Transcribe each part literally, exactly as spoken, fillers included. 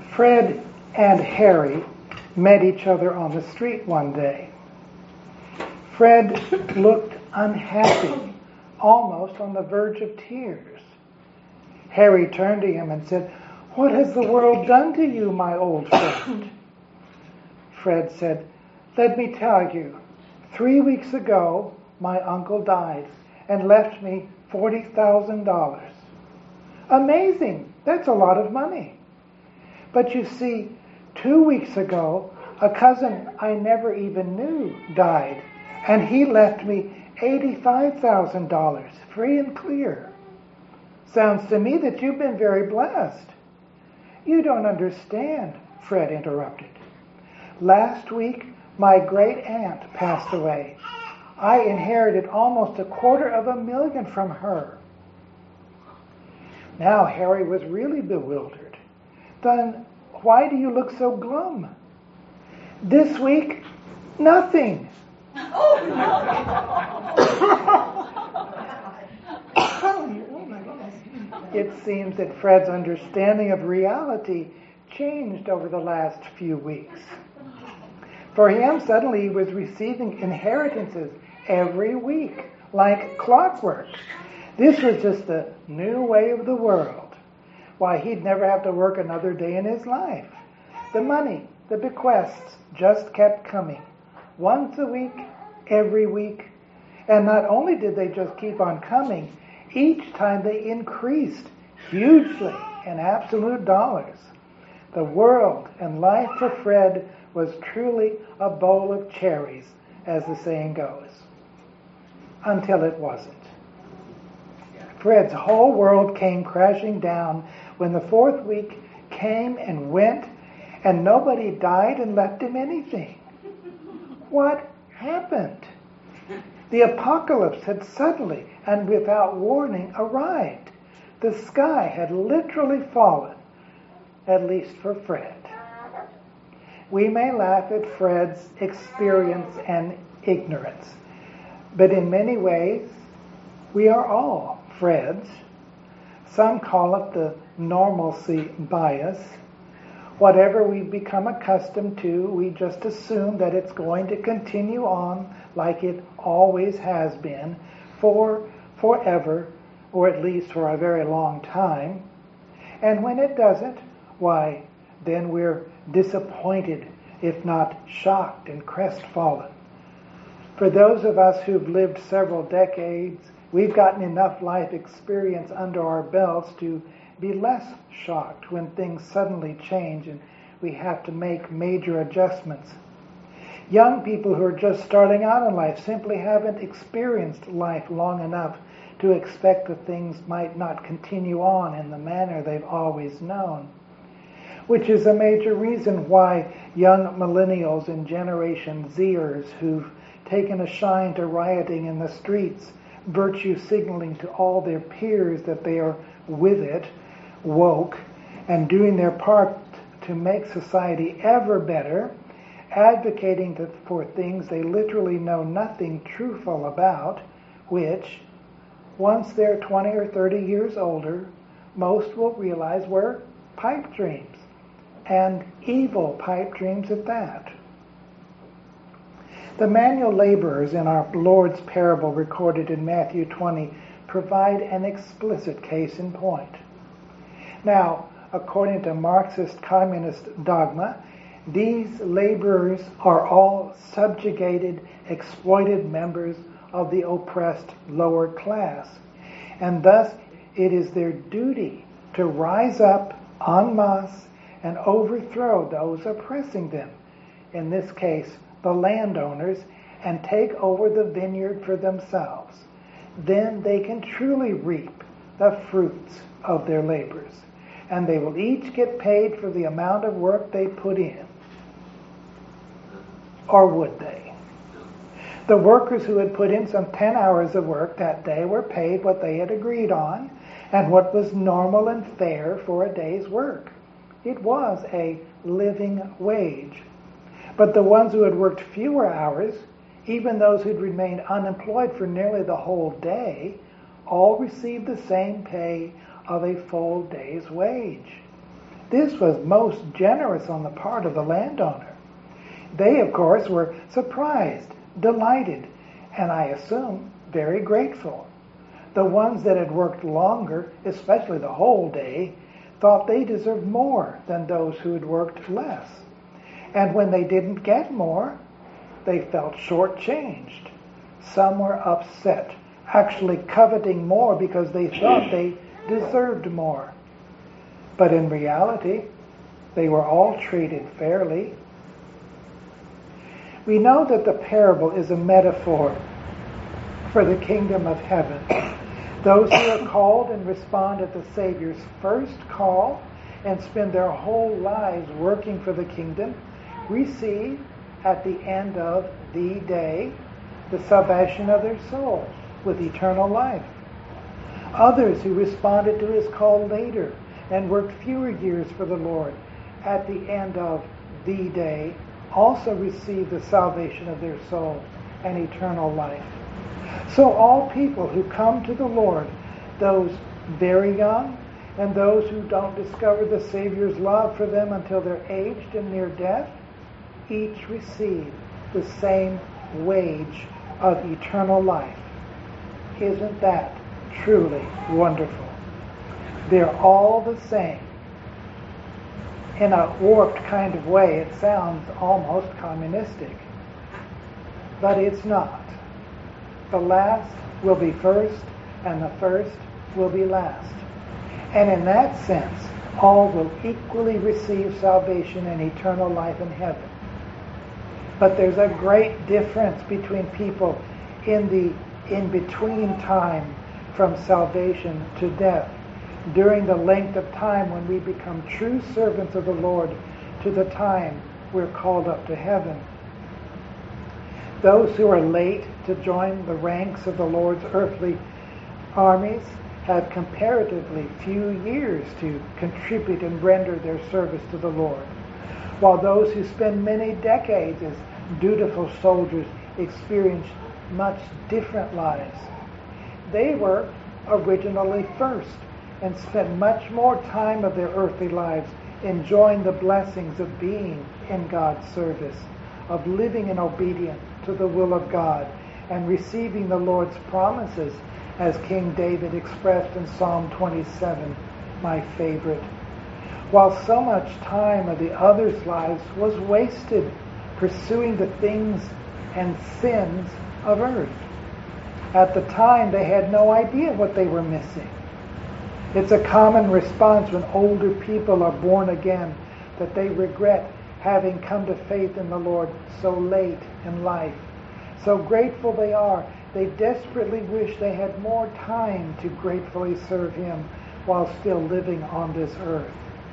Fred and Harry met each other on the street one day. Fred looked unhappy, almost on the verge of tears. Harry turned to him and said, "What has the world done to you, my old friend?" Fred said, "Let me tell you, three weeks ago, my uncle died and left me forty thousand dollars. Amazing! That's a lot of money. But you see, two weeks ago, a cousin I never even knew died, and he left me eighty-five thousand dollars, free and clear. Sounds to me that you've been very blessed." "You don't understand," Fred interrupted. "Last week, my great aunt passed away. I inherited almost a quarter of a million from her." Now Harry was really bewildered. "Then why do you look so glum?" "This week, nothing." It seems that Fred's understanding of reality changed over the last few weeks. For him, suddenly he was receiving inheritances every week, like clockwork. This was just the new way of the world. Why, he'd never have to work another day in his life. The money, the bequests, just kept coming. Once a week, every week. And not only did they just keep on coming, each time they increased hugely in absolute dollars. The world and life for Fred was truly a bowl of cherries, as the saying goes. Until it wasn't. Fred's whole world came crashing down when the fourth week came and went, and nobody died and left him anything. What happened? The apocalypse had suddenly and without warning arrived. The sky had literally fallen, at least for Fred. We may laugh at Fred's experience and ignorance, but in many ways, we are all Freds. Some call it the normalcy bias. Whatever we become accustomed to, we just assume that it's going to continue on like it always has been for forever, or at least for a very long time. And when it doesn't, why, then we're disappointed, if not shocked and crestfallen. For those of us who've lived several decades, we've gotten enough life experience under our belts to be less shocked when things suddenly change and we have to make major adjustments. Young people who are just starting out in life simply haven't experienced life long enough to expect that things might not continue on in the manner they've always known. Which is a major reason why young millennials and Generation Zers who've taken a shine to rioting in the streets, virtue signaling to all their peers that they are with it, woke, and doing their part to make society ever better, advocating to, for things they literally know nothing truthful about, which, once they're twenty or thirty years older, most will realize were pipe dreams, and evil pipe dreams at that. The manual laborers in our Lord's parable recorded in Matthew twenty provide an explicit case in point. Now, according to Marxist communist dogma, these laborers are all subjugated, exploited members of the oppressed lower class, and thus it is their duty to rise up en masse and overthrow those oppressing them, in this case, the landowners, and take over the vineyard for themselves. Then they can truly reap the fruits of their labors, and they will each get paid for the amount of work they put in. Or would they? The workers who had put in some ten hours of work that day were paid what they had agreed on and what was normal and fair for a day's work. It was a living wage. But the ones who had worked fewer hours, even those who'd remained unemployed for nearly the whole day, all received the same pay of a full day's wage. This was most generous on the part of the landowner. They, of course, were surprised, delighted, and I assume very grateful. The ones that had worked longer, especially the whole day, thought they deserved more than those who had worked less. And when they didn't get more, they felt shortchanged. Some were upset, actually coveting more because they thought they deserved more. But in reality, they were all treated fairly. We know that the parable is a metaphor for the kingdom of heaven. Those who are called and respond at the Savior's first call and spend their whole lives working for the kingdom receive at the end of the day the salvation of their souls with eternal life. Others who responded to his call later and worked fewer years for the Lord at the end of the day also receive the salvation of their souls and eternal life. So all people who come to the Lord, those very young and those who don't discover the Savior's love for them until they're aged and near death, each receive the same wage of eternal life. Isn't that truly wonderful? They're all the same. In a warped kind of way, it sounds almost communistic. But it's not. The last will be first, and the first will be last. And in that sense, all will equally receive salvation and eternal life in heaven. But there's a great difference between people in the in-between time from salvation to death, during the length of time when we become true servants of the Lord to the time we're called up to heaven. Those who are late to join the ranks of the Lord's earthly armies have comparatively few years to contribute and render their service to the Lord, while those who spend many decades as dutiful soldiers experience much different lives. They were originally first and spent much more time of their earthly lives enjoying the blessings of being in God's service, of living in obedience to the will of God, and receiving the Lord's promises, as King David expressed in Psalm twenty-seven, my favorite. While so much time of the others' lives was wasted pursuing the things and sins of earth. At the time, they had no idea what they were missing. It's a common response when older people are born again that they regret having come to faith in the Lord so late in life. So grateful they are, they desperately wish they had more time to gratefully serve Him while still living on this earth.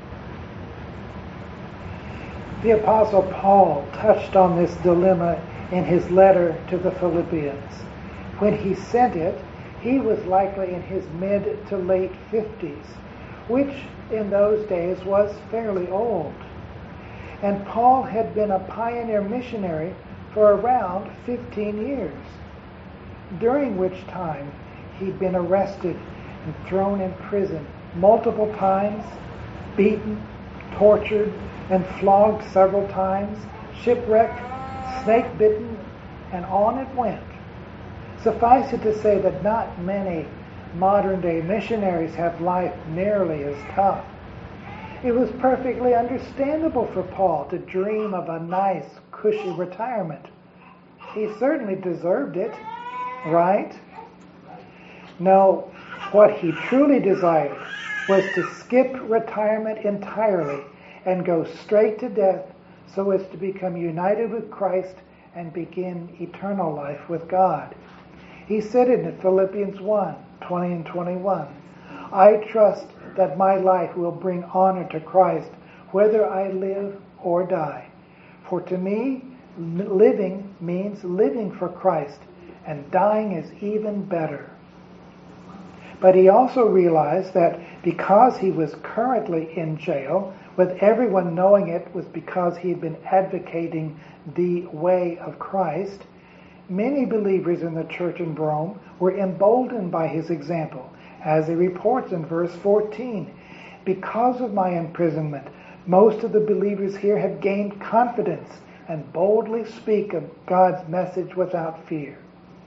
The Apostle Paul touched on this dilemma in his letter to the Philippians. When he sent it, he was likely in his mid to late fifties, which in those days was fairly old. And Paul had been a pioneer missionary for around fifteen years, during which time he'd been arrested and thrown in prison multiple times, beaten, tortured, and flogged several times, shipwrecked, snake-bitten, and on it went. Suffice it to say that not many modern-day missionaries have life nearly as tough. It was perfectly understandable for Paul to dream of a nice, cushy retirement. He certainly deserved it, right? No, what he truly desired was to skip retirement entirely and go straight to death so as to become united with Christ and begin eternal life with God. He said it in Philippians one, twenty and twenty-one, I trust that my life will bring honor to Christ, whether I live or die. For to me, living means living for Christ, and dying is even better. But he also realized that because he was currently in jail, with everyone knowing it was because he had been advocating the way of Christ, many believers in the church in Rome were emboldened by his example. As he reports in verse fourteen, Because of my imprisonment, most of the believers here have gained confidence and boldly speak of God's message without fear.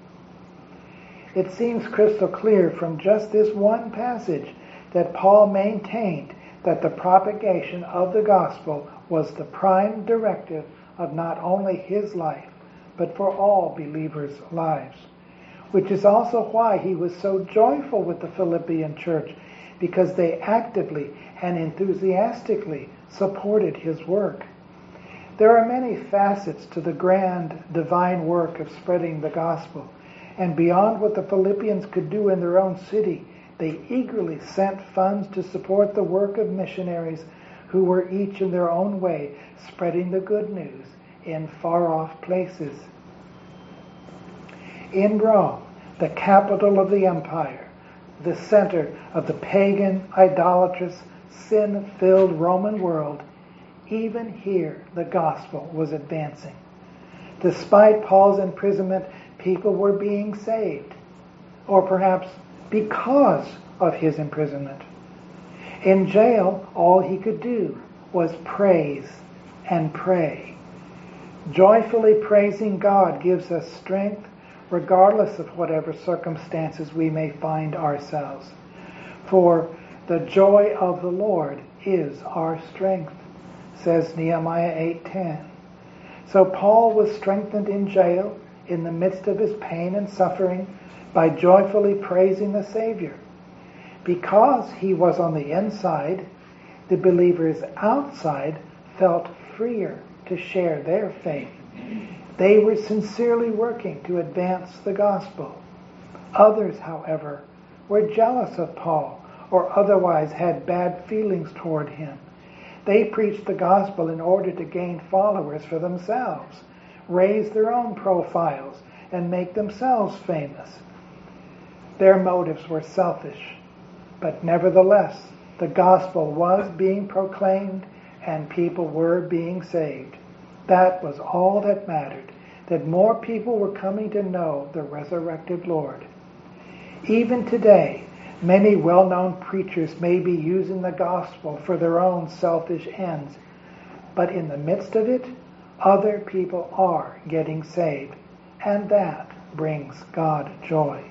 It seems crystal clear from just this one passage that Paul maintained that the propagation of the gospel was the prime directive of not only his life, but for all believers' lives. Which is also why he was so joyful with the Philippian church, because they actively and enthusiastically supported his work. There are many facets to the grand divine work of spreading the gospel, and beyond what the Philippians could do in their own city, they eagerly sent funds to support the work of missionaries who were each in their own way spreading the good news in far-off places. In Rome, the capital of the empire, the center of the pagan, idolatrous, sin-filled Roman world, even here the gospel was advancing. Despite Paul's imprisonment, people were being saved, or perhaps because of his imprisonment. In jail, all he could do was praise and pray. Joyfully praising God gives us strength regardless of whatever circumstances we may find ourselves. For the joy of the Lord is our strength, says Nehemiah eight ten. So Paul was strengthened in jail in the midst of his pain and suffering by joyfully praising the Savior. Because he was on the inside, the believers outside felt freer to share their faith. They were sincerely working to advance the gospel. Others, however, were jealous of Paul or otherwise had bad feelings toward him. They preached the gospel in order to gain followers for themselves, raise their own profiles, and make themselves famous. Their motives were selfish, but nevertheless, the gospel was being proclaimed and people were being saved. That was all that mattered, that more people were coming to know the resurrected Lord. Even today, many well-known preachers may be using the gospel for their own selfish ends, but in the midst of it, other people are getting saved, and that brings God joy.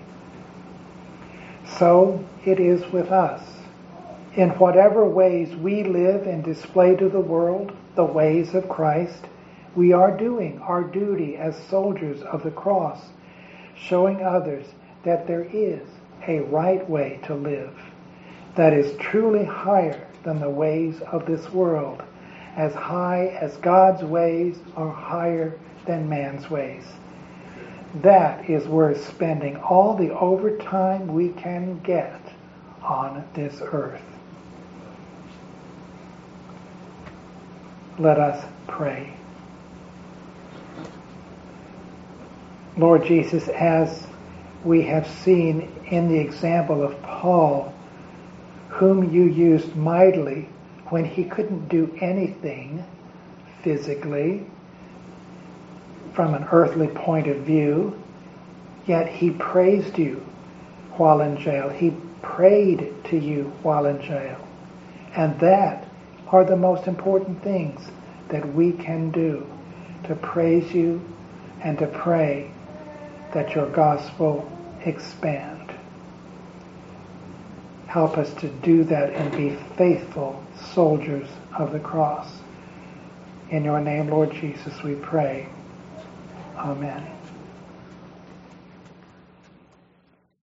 So it is with us. In whatever ways we live and display to the world the ways of Christ, we are doing our duty as soldiers of the cross, showing others that there is a right way to live that is truly higher than the ways of this world, as high as God's ways are higher than man's ways. That is worth spending all the overtime we can get on this earth. Let us pray. Lord Jesus, as we have seen in the example of Paul, whom you used mightily when he couldn't do anything physically from an earthly point of view, yet he praised you while in jail. He prayed to you while in jail. And that are the most important things that we can do, to praise you and to pray that your gospel expand. Help us to do that and be faithful soldiers of the cross. In your name, Lord Jesus, we pray. Amen.